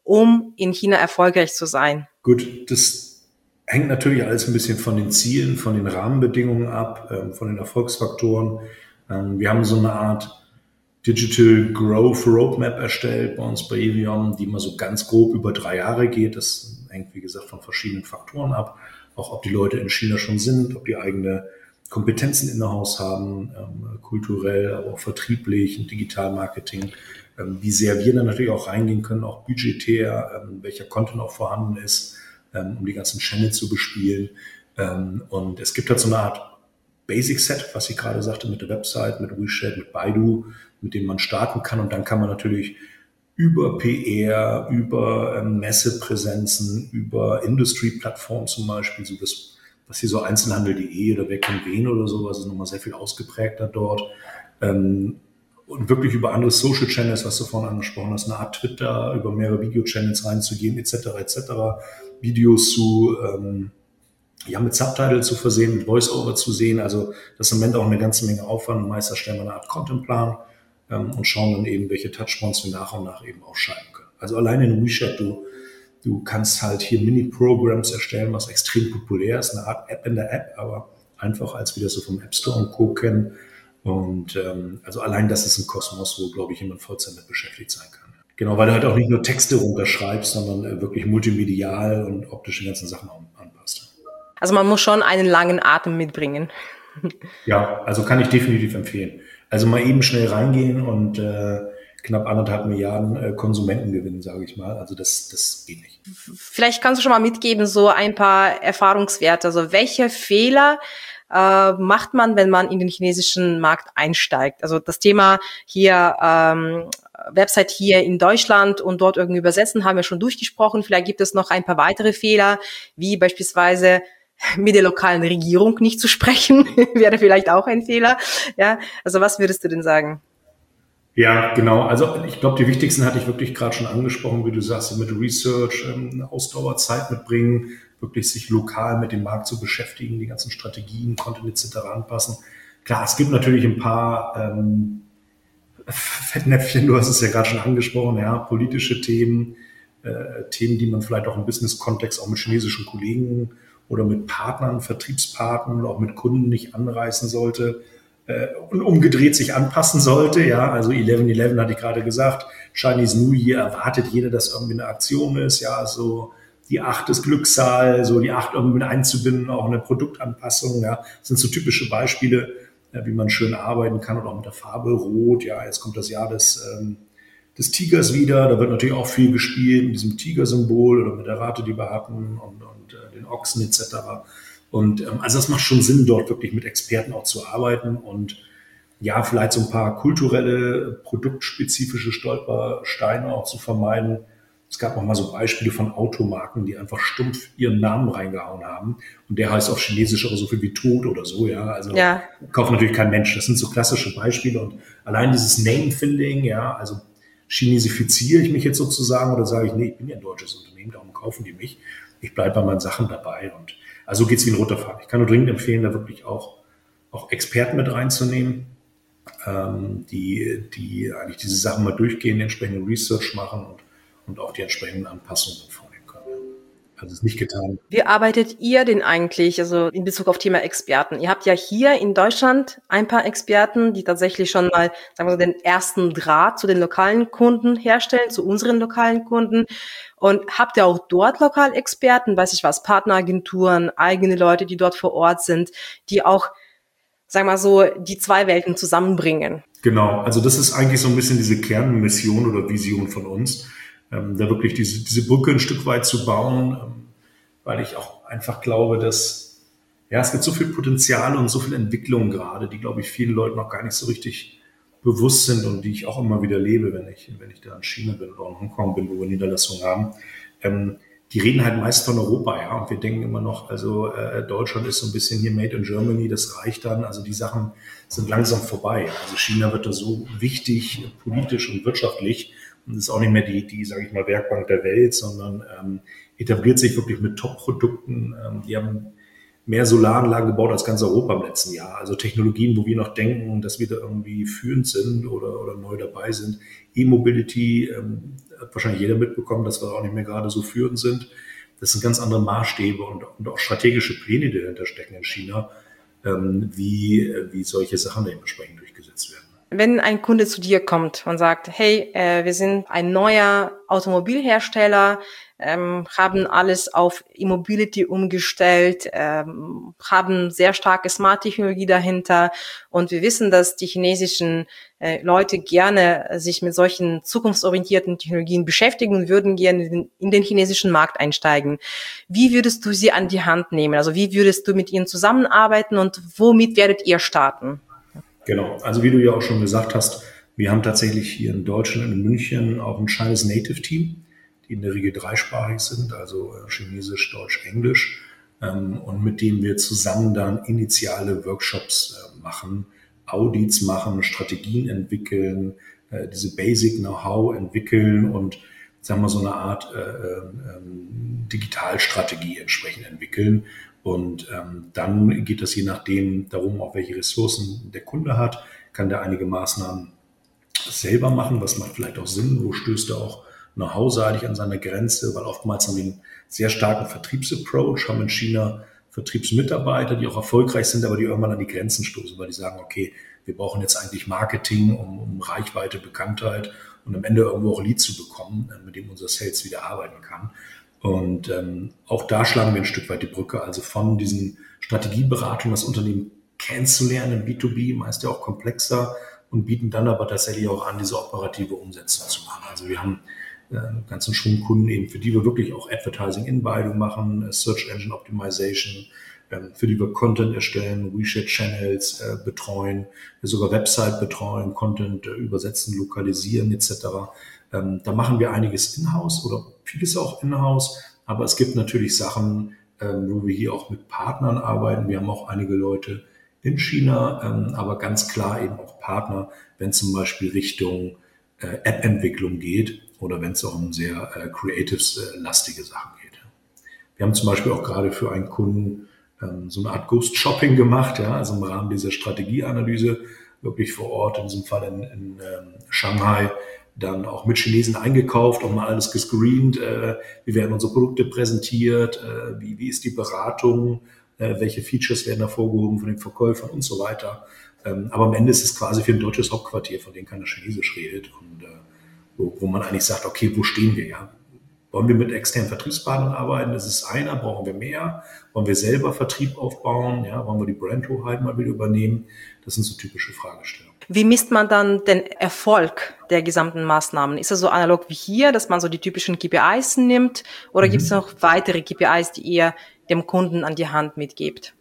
um in China erfolgreich zu sein? Gut, das hängt natürlich alles ein bisschen von den Zielen, von den Rahmenbedingungen ab, ähm, von den Erfolgsfaktoren. Ähm, wir haben so eine Art Digital Growth Roadmap erstellt bei uns bei Evion, die mal so ganz grob über drei Jahre geht. Das hängt, wie gesagt, von verschiedenen Faktoren ab. Auch ob die Leute in China schon sind, ob die eigene Kompetenzen in-house haben, ähm, kulturell, aber auch vertrieblich, und Digitalmarketing, ähm, wie sehr wir dann natürlich auch reingehen können, auch budgetär, ähm, welcher Content auch vorhanden ist, ähm, um die ganzen Channels zu bespielen. Ähm, und es gibt halt so eine Art Basic-Set, was ich gerade sagte, mit der Website, mit WeChat, mit Baidu, mit dem man starten kann. Und dann kann man natürlich über P R, über ähm, Messepräsenzen, über Industry-Plattformen zum Beispiel, so das, was hier so Einzelhandel punkt de oder Wer kennt wen oder sowas, ist nochmal sehr viel ausgeprägter dort. Ähm, und wirklich über andere Social-Channels, was du vorhin angesprochen hast, eine Art Twitter, über mehrere Video-Channels reinzugehen, et cetera, et cetera, Videos zu ähm, ja, mit Subtitle zu versehen, mit Voice-Over zu sehen. Also das ist im Moment auch eine ganze Menge Aufwand. Meist erstellen wir eine Art Contentplan ähm, und schauen dann eben, welche Touchpoints wir nach und nach eben auch schalten können. Also alleine in WeChat, du, du kannst halt hier Mini-Programs erstellen, was extrem populär ist, eine Art App in der App, aber einfach als wir das so vom App Store und Co. kennen. Und ähm, also allein das ist ein Kosmos, wo, glaube ich, jemand Vollzeit mit beschäftigt sein kann. Genau, weil du halt auch nicht nur Texte runterschreibst, sondern äh, wirklich multimedial und optisch die ganzen Sachen anpasst. Also man muss schon einen langen Atem mitbringen. Ja, also kann ich definitiv empfehlen. Also mal eben schnell reingehen und äh, knapp anderthalb Milliarden äh, Konsumenten gewinnen, sage ich mal. Also das, das geht nicht. Vielleicht kannst du schon mal mitgeben, so ein paar Erfahrungswerte. Also welche Fehler äh, macht man, wenn man in den chinesischen Markt einsteigt? Also das Thema hier, ähm, Website hier in Deutschland und dort irgendwie übersetzen, haben wir schon durchgesprochen. Vielleicht gibt es noch ein paar weitere Fehler, wie beispielsweise mit der lokalen Regierung nicht zu sprechen, wäre vielleicht auch ein Fehler. Ja, also was würdest du denn sagen? Ja, genau. Also ich glaube, die wichtigsten hatte ich wirklich gerade schon angesprochen, wie du sagst, mit Research, eine Ausdauerzeit mitbringen, wirklich sich lokal mit dem Markt zu beschäftigen, die ganzen Strategien, Content et cetera anpassen. Klar, es gibt natürlich ein paar ähm, Fettnäpfchen, du hast es ja gerade schon angesprochen, ja, politische Themen, äh, Themen, die man vielleicht auch im Business-Kontext auch mit chinesischen Kollegen oder mit Partnern, Vertriebspartnern oder auch mit Kunden nicht anreißen sollte äh, und umgedreht sich anpassen sollte. Ja, also elf elf hatte ich gerade gesagt, Chinese New Year erwartet jeder, dass irgendwie eine Aktion ist. Ja, so die acht ist Glückszahl, so die acht irgendwie mit einzubinden, auch eine Produktanpassung. Ja, das sind so typische Beispiele, ja, wie man schön arbeiten kann und auch mit der Farbe Rot. Ja, jetzt kommt das Jahr des ähm, des Tigers wieder. Da wird natürlich auch viel gespielt mit diesem Tiger-Symbol oder mit der Rate, die wir hatten und, und äh, den Ochsen et cetera. Und ähm, also das macht schon Sinn, dort wirklich mit Experten auch zu arbeiten und ja, vielleicht so ein paar kulturelle, produktspezifische Stolpersteine auch zu vermeiden. Es gab auch mal so Beispiele von Automarken, die einfach stumpf ihren Namen reingehauen haben. Und der heißt auf Chinesisch aber so viel wie Tot oder so, ja. Also ja. Kauft natürlich kein Mensch. Das sind so klassische Beispiele. Und allein dieses Name-Finding, ja, also chinesifiziere ich mich jetzt sozusagen oder sage ich, nee, ich bin ja ein deutsches Unternehmen, darum kaufen die mich. Ich bleibe bei meinen Sachen dabei. Und also geht's wie ein roter Faden. Ich kann nur dringend empfehlen, da wirklich auch, auch Experten mit reinzunehmen, ähm, die, die eigentlich diese Sachen mal durchgehen, die entsprechende Research machen und, und auch die entsprechenden Anpassungen vornehmen können. Also es ist nicht getan. Wie arbeitet ihr denn eigentlich, also in Bezug auf Thema Experten? Ihr habt ja hier in Deutschland ein paar Experten, die tatsächlich schon mal, sagen wir so, den ersten Draht zu den lokalen Kunden herstellen, zu unseren lokalen Kunden. Und habt ihr auch dort Lokalexperten, weiß ich was, Partneragenturen, eigene Leute, die dort vor Ort sind, die auch, sagen wir mal so, die zwei Welten zusammenbringen? Genau, also das ist eigentlich so ein bisschen diese Kernmission oder Vision von uns, ähm, da wirklich diese, diese Brücke ein Stück weit zu bauen, ähm, weil ich auch einfach glaube, dass ja, es gibt so viel Potenzial und so viel Entwicklung gerade, die, glaube ich, vielen Leuten noch gar nicht so richtig bewusst sind und die ich auch immer wieder lebe, wenn ich, wenn ich da in China bin oder in Hongkong bin, wo wir Niederlassungen haben. Ähm, die reden halt meist von Europa, ja, und wir denken immer noch, also äh, Deutschland ist so ein bisschen hier Made in Germany, das reicht dann. Also die Sachen sind langsam vorbei. Also China wird da so wichtig, politisch und wirtschaftlich, und ist auch nicht mehr die, die, sage ich mal, Werkbank der Welt, sondern ähm, etabliert sich wirklich mit Top-Produkten. Ähm, die haben mehr Solaranlagen gebaut als ganz Europa im letzten Jahr. Also Technologien, wo wir noch denken, dass wir da irgendwie führend sind oder, oder neu dabei sind. E-Mobility, ähm, hat wahrscheinlich jeder mitbekommen, dass wir auch nicht mehr gerade so führend sind. Das sind ganz andere Maßstäbe und, und auch strategische Pläne, die dahinter stecken in China, ähm, wie, wie solche Sachen dementsprechend durchgesetzt werden. Wenn ein Kunde zu dir kommt und sagt, hey, äh, wir sind ein neuer Automobilhersteller, ähm, haben alles auf E-Mobility umgestellt, ähm, haben sehr starke Smart-Technologie dahinter und wir wissen, dass die chinesischen äh, Leute gerne sich mit solchen zukunftsorientierten Technologien beschäftigen und würden gerne in den, in den chinesischen Markt einsteigen. Wie würdest du sie an die Hand nehmen? Also wie würdest du mit ihnen zusammenarbeiten und womit werdet ihr starten? Genau, also wie du ja auch schon gesagt hast, wir haben tatsächlich hier in Deutschland, in München, auch ein Chinese Native Team, die in der Regel dreisprachig sind, also Chinesisch, Deutsch, Englisch, und mit denen wir zusammen dann initiale Workshops machen, Audits machen, Strategien entwickeln, diese Basic Know-how entwickeln und sagen wir so eine Art äh, äh, Digitalstrategie entsprechend entwickeln. Und ähm, dann geht es je nachdem darum, auch welche Ressourcen der Kunde hat, kann der einige Maßnahmen selber machen, was macht vielleicht auch Sinn, wo stößt er auch know-how-seitig an seine Grenze, weil oftmals haben wir einen sehr starken Vertriebsapproach, haben in China Vertriebsmitarbeiter, die auch erfolgreich sind, aber die irgendwann an die Grenzen stoßen, weil die sagen, okay, wir brauchen jetzt eigentlich Marketing, um, um Reichweite, Bekanntheit und am Ende irgendwo auch Lead zu bekommen, mit dem unser Sales wieder arbeiten kann. Und ähm, auch da schlagen wir ein Stück weit die Brücke, also von diesen Strategieberatungen, das Unternehmen kennenzulernen im B zwei B, meist ja auch komplexer, und bieten dann aber tatsächlich auch an, diese operative Umsetzung zu machen. Also wir haben äh, einen ganzen Schwung Kunden eben, für die wir wirklich auch Advertising-Inbindung machen, Search Engine Optimization, ähm, für die wir Content erstellen, WeChat-Channels äh, betreuen, wir sogar Website betreuen, Content äh, übersetzen, lokalisieren et cetera. Ähm, da machen wir einiges in-house oder vieles auch in-house, aber es gibt natürlich Sachen, ähm, wo wir hier auch mit Partnern arbeiten. Wir haben auch einige Leute in China, ähm, aber ganz klar eben auch Partner, wenn zum Beispiel Richtung äh, App-Entwicklung geht oder wenn es auch um sehr äh, Creatives-lastige äh, Sachen geht. Wir haben zum Beispiel auch gerade für einen Kunden ähm, so eine Art Ghost-Shopping gemacht, ja, also im Rahmen dieser Strategieanalyse wirklich vor Ort, in diesem Fall in, in ähm, Shanghai, dann auch mit Chinesen eingekauft und mal alles gescreent, äh, wie werden unsere Produkte präsentiert, äh, wie, wie ist die Beratung, äh, welche Features werden hervorgehoben von den Verkäufern und so weiter. Ähm, aber am Ende ist es quasi für ein deutsches Hauptquartier, von dem keiner Chinesisch redet und äh, wo, wo man eigentlich sagt, okay, wo stehen wir? Ja? Wollen wir mit externen Vertriebspartnern arbeiten? Das ist einer, brauchen wir mehr? Wollen wir selber Vertrieb aufbauen? Ja? Wollen wir die Brandhoheit mal wieder übernehmen? Das sind so typische Fragestellungen. Wie misst man dann den Erfolg der gesamten Maßnahmen? Ist es so analog wie hier, dass man so die typischen K P Is nimmt? Oder mhm. gibt es noch weitere K P Is, die ihr dem Kunden an die Hand mitgebt?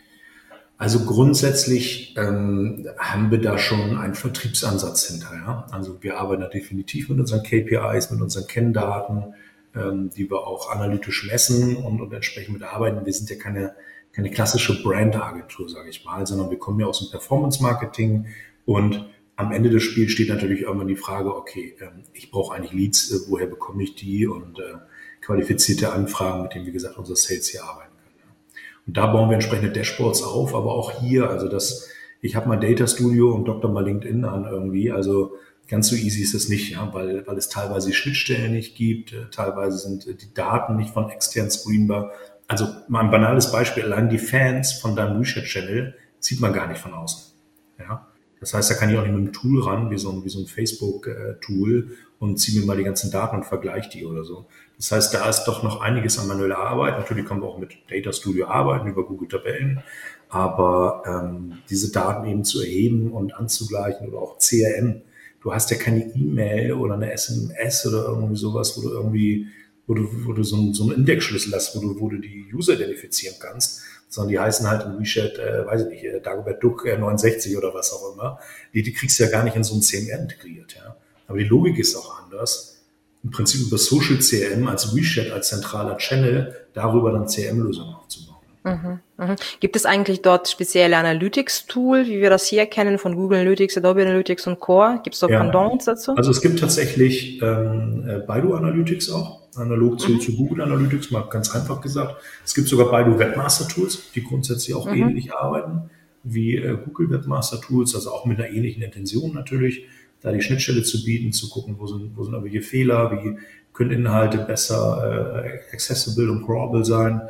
Also grundsätzlich ähm, haben wir da schon einen Vertriebsansatz hinter. Ja? Also wir arbeiten da definitiv mit unseren K P Is, mit unseren Kenndaten, ähm, die wir auch analytisch messen und, und entsprechend mitarbeiten. Wir sind ja keine, keine klassische Brand-Agentur, sage ich mal, sondern wir kommen ja aus dem Performance-Marketing. Und am Ende des Spiels steht natürlich irgendwann die Frage, okay, ich brauche eigentlich Leads, woher bekomme ich die und qualifizierte Anfragen, mit denen, wie gesagt, unser Sales hier arbeiten kann. Und da bauen wir entsprechende Dashboards auf, aber auch hier, also das, ich habe mal Data Studio und doktor mal LinkedIn an irgendwie, also ganz so easy ist es nicht, ja, weil, weil es teilweise die Schnittstellen nicht gibt, teilweise sind die Daten nicht von extern screenbar. Also mal ein banales Beispiel, allein die Fans von deinem WeChat-Channel sieht man gar nicht von außen, ja. Das heißt, da kann ich auch nicht mit einem Tool ran, wie so ein, wie so ein Facebook-Tool und ziehe mir mal die ganzen Daten und vergleiche die oder so. Das heißt, da ist doch noch einiges an manueller Arbeit. Natürlich können wir auch mit Data Studio arbeiten, über Google-Tabellen, aber ähm, diese Daten eben zu erheben und anzugleichen oder auch C R M. Du hast ja keine E-Mail oder eine S M S oder irgendwie sowas, wo du irgendwie wo du, wo du so einen, so einen Indexschlüssel hast, wo du, wo du die User identifizieren kannst, sondern die heißen halt in WeChat, äh, weiß ich nicht, äh, Dagobert Duck äh, neunundsechzig oder was auch immer. Die, die kriegst du ja gar nicht in so ein C M R integriert. Ja. Aber die Logik ist auch anders. Im Prinzip über Social C R M als WeChat, als zentraler Channel, darüber dann C R M-Lösungen aufzubauen. Mhm, mhm. Gibt es eigentlich dort spezielle Analytics-Tool, wie wir das hier kennen, von Google Analytics, Adobe Analytics und Co.? Gibt es dort Ja. Pendants dazu? Also es gibt tatsächlich ähm, Baidu Analytics auch, analog zu, mhm. zu Google Analytics, mal ganz einfach gesagt. Es gibt sogar Baidu Webmaster Tools, die grundsätzlich auch mhm. ähnlich arbeiten wie äh, Google Webmaster Tools, also auch mit einer ähnlichen Intention natürlich, da die Schnittstelle zu bieten, zu gucken, wo sind, wo sind irgendwelche Fehler, wie können Inhalte besser äh, accessible und crawlable sein.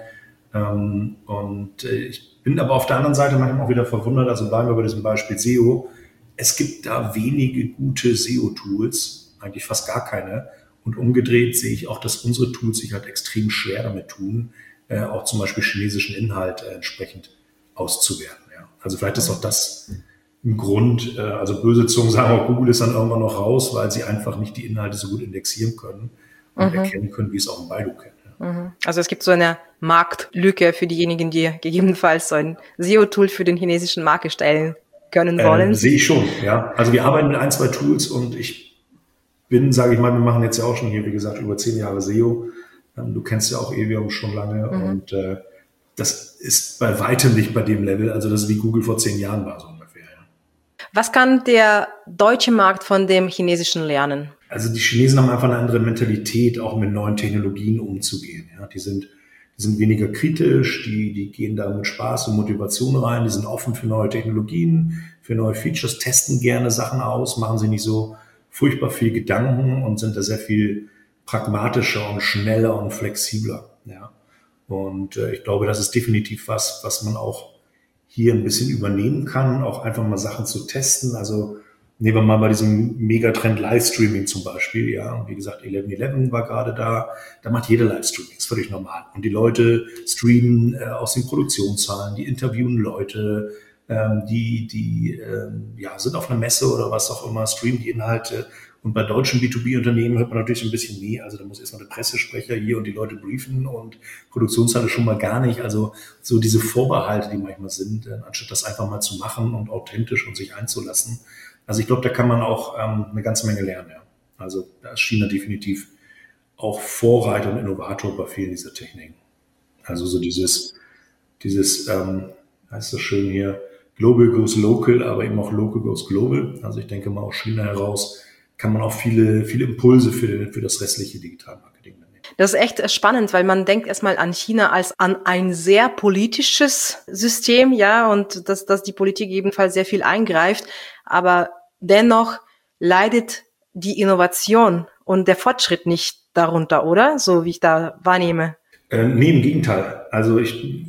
Ähm, und äh, ich bin aber auf der anderen Seite manchmal auch wieder verwundert, also bleiben wir bei diesem Beispiel S E O. Es gibt da wenige gute S E O-Tools, eigentlich fast gar keine. Und umgedreht sehe ich auch, dass unsere Tools sich halt extrem schwer damit tun, äh, auch zum Beispiel chinesischen Inhalt äh, entsprechend auszuwerten. Ja. Also vielleicht ist auch das ein Grund, äh, also böse Zungen sagen auch, Google ist dann irgendwann noch raus, weil sie einfach nicht die Inhalte so gut indexieren können und mhm. erkennen können, wie es auch ein Baidu kennt. Ja. Also es gibt so eine Marktlücke für diejenigen, die gegebenenfalls so ein S E O-Tool für den chinesischen Markt erstellen können wollen. Äh, sehe ich schon, ja. Also wir arbeiten mit ein, zwei Tools und ich bin, sage ich mal, wir machen jetzt ja auch schon hier, wie gesagt, über zehn Jahre S E O. Ähm, du kennst ja auch Evium schon lange mhm. und äh, das ist bei weitem nicht bei dem Level, also das ist wie Google vor zehn Jahren war, so ungefähr. Ja. Was kann der deutsche Markt von dem chinesischen lernen? Also die Chinesen haben einfach eine andere Mentalität, auch mit neuen Technologien umzugehen. Ja, die sind, die sind weniger kritisch, die, die gehen da mit Spaß und Motivation rein, die sind offen für neue Technologien, für neue Features, testen gerne Sachen aus, machen sich nicht so furchtbar viel Gedanken und sind da sehr viel pragmatischer und schneller und flexibler. Ja, und äh, ich glaube, das ist definitiv was, was man auch hier ein bisschen übernehmen kann, auch einfach mal Sachen zu testen. Also nehmen wir mal bei diesem Megatrend Livestreaming zum Beispiel, ja, und wie gesagt, elf elf war gerade da, da macht jeder Livestreaming, ist völlig normal. Und die Leute streamen äh, aus den Produktionszahlen, die interviewen Leute, ähm, die, die ähm, ja, sind auf einer Messe oder was auch immer, streamen die Inhalte. Und bei deutschen B zwei B-Unternehmen hört man natürlich so ein bisschen nie, also da muss erstmal der Pressesprecher hier und die Leute briefen und Produktionshalle schon mal gar nicht. Also so diese Vorbehalte, die manchmal sind, äh, anstatt das einfach mal zu machen und authentisch und sich einzulassen. Also ich glaube, da kann man auch ähm, eine ganze Menge lernen. Ja. Also da ist China definitiv auch Vorreiter und Innovator bei vielen dieser Techniken. Also so dieses, dieses, ähm, heißt das schön hier, Global goes local, aber eben auch Local goes global. Also ich denke mal aus China heraus kann man auch viele, viele Impulse für, für das restliche Digitalmarketing nehmen. Das ist echt spannend, weil man denkt erstmal an China als an ein sehr politisches System, ja, und dass, dass die Politik ebenfalls sehr viel eingreift. Aber dennoch leidet die Innovation und der Fortschritt nicht darunter, oder? So wie ich da wahrnehme. Äh, nee, im Gegenteil. Also ich,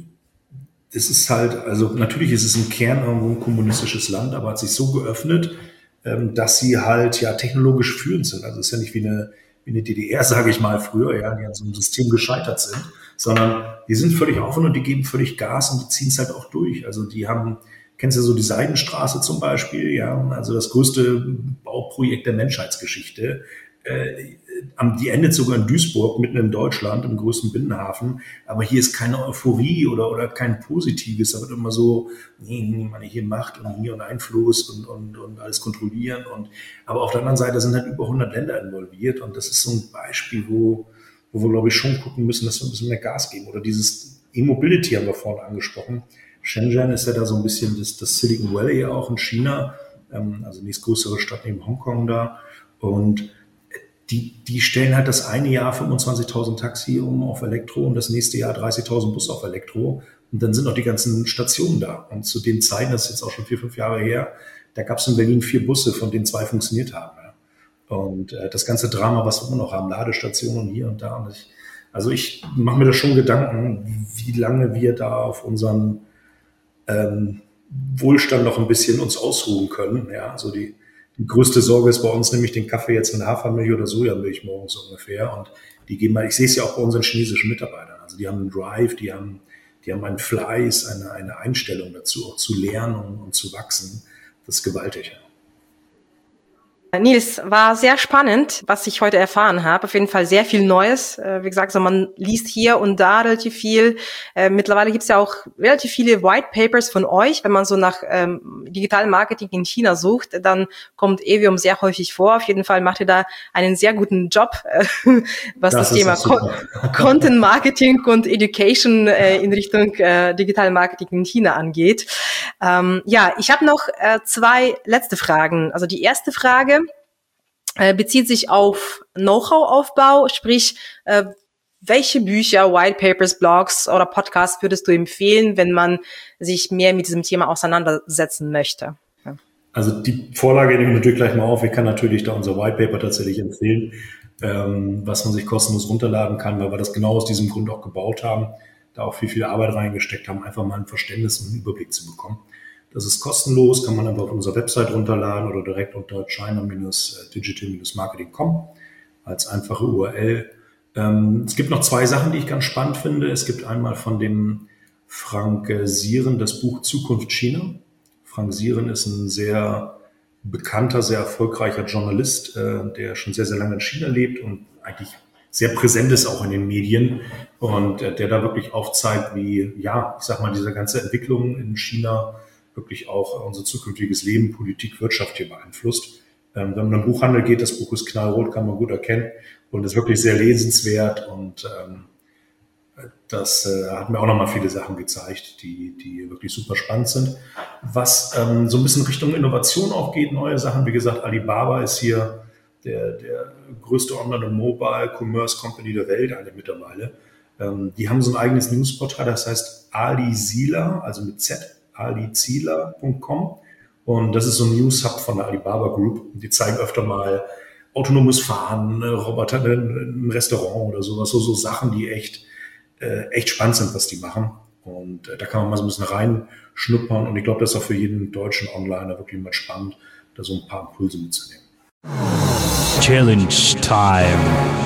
es ist halt, also natürlich ist es im Kern irgendwo ein kommunistisches Land, aber hat sich so geöffnet, ähm, dass sie halt ja technologisch führend sind. Also es ist ja nicht wie eine, wie eine D D R, sage ich mal, früher, ja, die an so einem System gescheitert sind, sondern die sind völlig offen und die geben völlig Gas und die ziehen es halt auch durch. Also die haben, kennst du so die Seidenstraße zum Beispiel, ja, also das größte Bauprojekt der Menschheitsgeschichte. Äh, die endet sogar in Duisburg, mitten in Deutschland, im größten Binnenhafen. Aber hier ist keine Euphorie oder, oder kein Positives. Da wird immer so, nee, nee, man hier Macht und hier und Einfluss und, und, und alles kontrollieren. Und, aber auf der anderen Seite sind halt über hundert Länder involviert. Und das ist so ein Beispiel, wo, wo wir, glaube ich, schon gucken müssen, dass wir ein bisschen mehr Gas geben. Oder dieses E-Mobility haben wir vorhin angesprochen. Shenzhen ist ja da so ein bisschen das, das Silicon Valley auch in China, ähm, also nächstgrößere Stadt neben Hongkong da. Und die, die stellen halt das eine Jahr fünfundzwanzigtausend Taxi um auf Elektro und das nächste Jahr dreißigtausend Bus auf Elektro. Und dann sind auch die ganzen Stationen da. Und zu den Zeiten, das ist jetzt auch schon vier, fünf Jahre her, da gab es in Berlin vier Busse, von denen zwei funktioniert haben. Ja. Und äh, das ganze Drama, was wir noch haben, Ladestationen hier und da. Und ich, also ich mache mir da schon Gedanken, wie lange wir da auf unseren ähm, Wohlstand noch ein bisschen uns ausruhen können. Ja, also die, die größte Sorge ist bei uns nämlich den Kaffee jetzt mit Hafermilch oder Sojamilch morgens ungefähr. Und die geben mal, ich sehe es ja auch bei unseren chinesischen Mitarbeitern. Also die haben einen Drive, die haben, die haben einen Fleiß, eine, eine Einstellung dazu, auch zu lernen und, und zu wachsen. Das ist gewaltig. Nils, war sehr spannend, was ich heute erfahren habe. Auf jeden Fall sehr viel Neues. Wie gesagt, so man liest hier und da relativ viel. Mittlerweile gibt es ja auch relativ viele White Papers von euch. Wenn man so nach ähm, digitalem Marketing in China sucht, dann kommt Evium sehr häufig vor. Auf jeden Fall macht ihr da einen sehr guten Job, äh, was das, das Thema Co- Content Marketing und Education äh, in Richtung äh, digitalem Marketing in China angeht. Ähm, ja, ich habe noch äh, zwei letzte Fragen. Also die erste Frage bezieht sich auf Know-how-Aufbau, sprich, äh, welche Bücher, White Papers, Blogs oder Podcasts würdest du empfehlen, wenn man sich mehr mit diesem Thema auseinandersetzen möchte? Ja. Also die Vorlage nehmen wir natürlich gleich mal auf. Ich kann natürlich da unser White Paper tatsächlich empfehlen, ähm, was man sich kostenlos runterladen kann, weil wir das genau aus diesem Grund auch gebaut haben, da auch viel, viel Arbeit reingesteckt haben, einfach mal ein Verständnis und einen Überblick zu bekommen. Das ist kostenlos, kann man einfach auf unserer Website runterladen oder direkt unter china digital marketing punkt com als einfache U R L. Ähm, es gibt noch zwei Sachen, die ich ganz spannend finde. Es gibt einmal von dem Frank Sieren das Buch Zukunft China. Frank Sieren ist ein sehr bekannter, sehr erfolgreicher Journalist, äh, der schon sehr, sehr lange in China lebt und eigentlich sehr präsent ist auch in den Medien und äh, der da wirklich aufzeigt, wie, ja, ich sag mal, diese ganze Entwicklung in China wirklich auch unser zukünftiges Leben, Politik, Wirtschaft hier beeinflusst. Ähm, wenn man im Buchhandel geht, das Buch ist knallrot, kann man gut erkennen und ist wirklich sehr lesenswert und ähm, das äh, hat mir auch nochmal viele Sachen gezeigt, die die wirklich super spannend sind. Was ähm, so ein bisschen Richtung Innovation auch geht, neue Sachen, wie gesagt, Alibaba ist hier der, der größte Online- und Mobile-Commerce-Company der Welt, eine mittlerweile. Ähm, die haben so ein eigenes Newsportal, das heißt Alizila, also mit Z, alizila punkt com und das ist so ein News-Hub von der Alibaba Group. Die zeigen öfter mal autonomes Fahren, Roboter im Restaurant oder sowas, so, so Sachen, die echt, äh, echt spannend sind, was die machen. Und äh, da kann man mal so ein bisschen reinschnuppern und ich glaube, das ist auch für jeden deutschen Onliner wirklich mal spannend, da so ein paar Impulse mitzunehmen. Challenge Time.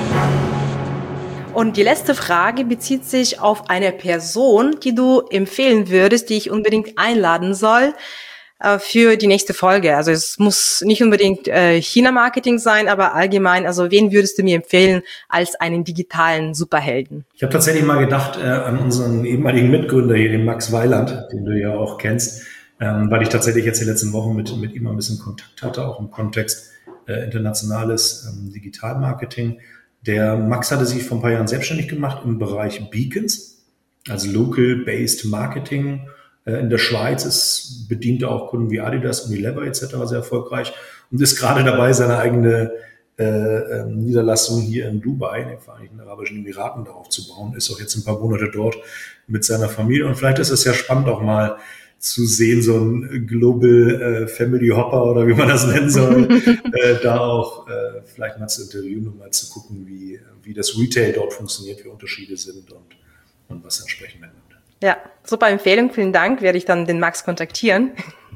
Und die letzte Frage bezieht sich auf eine Person, die du empfehlen würdest, die ich unbedingt einladen soll äh, für die nächste Folge. Also es muss nicht unbedingt äh, China-Marketing sein, aber allgemein, also wen würdest du mir empfehlen als einen digitalen Superhelden? Ich habe tatsächlich mal gedacht äh, an unseren ehemaligen Mitgründer hier, den Max Weiland, den du ja auch kennst, ähm, weil ich tatsächlich jetzt die letzten Wochen mit, mit ihm ein bisschen Kontakt hatte, auch im Kontext äh, internationales ähm, Digitalmarketing. Der Max hatte sich vor ein paar Jahren selbstständig gemacht im Bereich Beacons, also Local-Based Marketing. In der Schweiz ist, bedient er auch Kunden wie Adidas, Unilever et cetera sehr erfolgreich und ist gerade dabei, seine eigene äh, Niederlassung hier in Dubai, in den Vereinigten Arabischen Emiraten, darauf zu bauen. Ist auch jetzt ein paar Monate dort mit seiner Familie. Und vielleicht ist es ja spannend auch mal zu sehen, so ein Global äh, Family Hopper oder wie man das nennen soll, äh, da auch äh, vielleicht mal zu interviewen und mal zu gucken, wie, wie das Retail dort funktioniert, wie Unterschiede sind und, und was entsprechend mitnimmt. Ja, super Empfehlung, vielen Dank, werde ich dann den Max kontaktieren.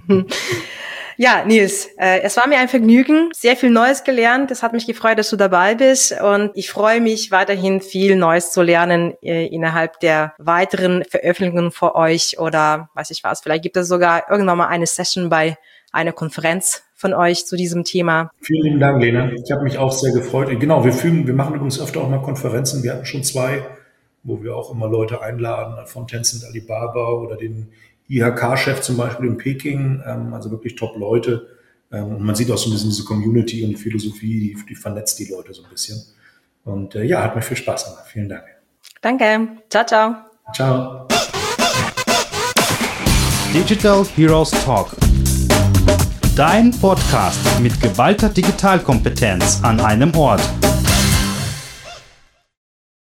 Ja, Nils, äh, es war mir ein Vergnügen, sehr viel Neues gelernt. Es hat mich gefreut, dass du dabei bist und ich freue mich weiterhin viel Neues zu lernen äh, innerhalb der weiteren Veröffentlichungen für euch oder weiß ich was. Vielleicht gibt es sogar irgendwann mal eine Session bei einer Konferenz von euch zu diesem Thema. Vielen lieben Dank, Lena. Ich habe mich auch sehr gefreut. Genau, wir fügen, wir machen übrigens öfter auch mal Konferenzen. Wir hatten schon zwei, wo wir auch immer Leute einladen, von Tencent, Alibaba oder den I H K-Chef zum Beispiel in Peking, ähm, also wirklich Top-Leute. Ähm, und man sieht auch so ein bisschen diese Community und die Philosophie, die, die vernetzt die Leute so ein bisschen. Und äh, ja, hat mir viel Spaß gemacht. Vielen Dank. Danke. Ciao, ciao. Ciao. Digital Heroes Talk. Dein Podcast mit geballter Digitalkompetenz an einem Ort.